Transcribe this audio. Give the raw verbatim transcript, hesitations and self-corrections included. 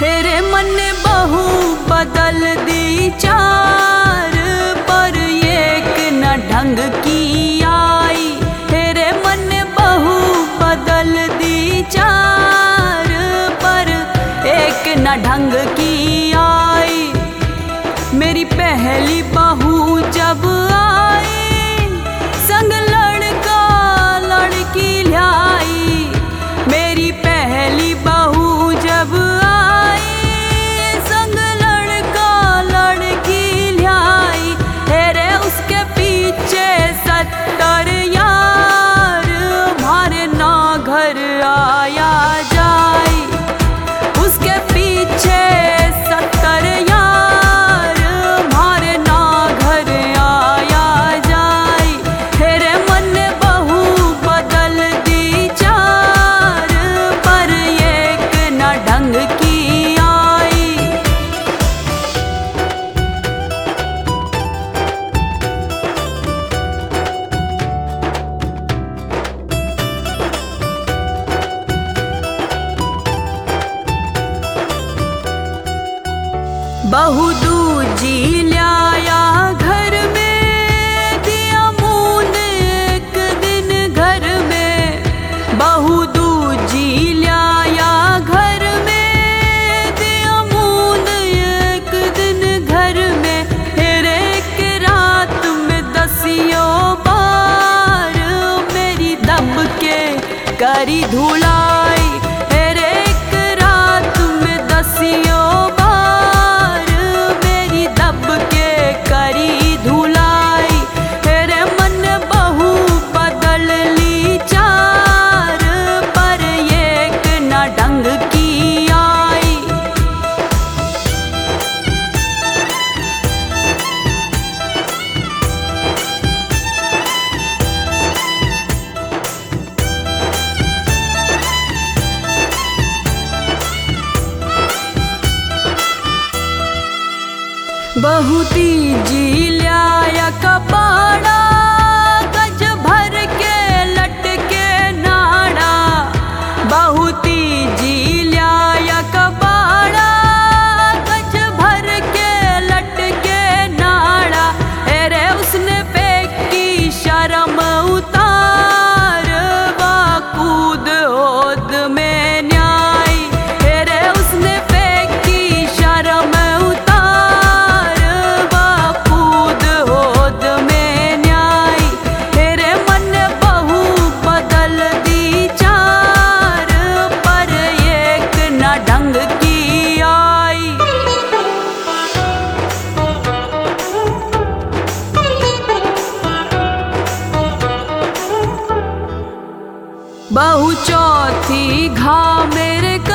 तेरे मन ने बहू बदल दी चार, पर एक न ढंग की आई। तेरे मन ने बहू बदल दी चार, पर एक न ढंग की आई। मेरी पहली बहू जब आई, संग लड़का लड़की लाई। मेरी पहली बहू जब आई, संग लड़का लड़की लाई। तेरे उसके पीछे सत्तर यार, मारे ना घर आया जाए। उसके पीछे सत्तर यार, मारे ना घर आया जाए। तेरे मन ने बहू बदल दी चार, पर एक न ढंग की आई। बहू दूजी लाया घर में, दिया मून एक दिन घर में। बहू दूजी लाया घर में, दिया मून एक दिन घर में। फिर एक रात में दसियों बार, मेरी दब के करी धुलाई। फिर एक रात में दसियों बार, मेरी दब के करी धुलाई। तेरे मन बहू बदल ली चार, पर एक न ढंग की आई। बहू तीजी लाया कपाड़ा, गज भर के लटके नाड़ा। बहू तीजी लाया कपाड़ा, गज भर के लटके नाड़ा। अरे उसने फेंकी शर्म उतार, वाकूद होद में न्याय। अरे उसने फेंकी शर्म उतार, वाकूद होद में न्याय। तेरे मन बहू बदल दी चार, पर एक न ढंग की आई। बहू चौथी घा मेरे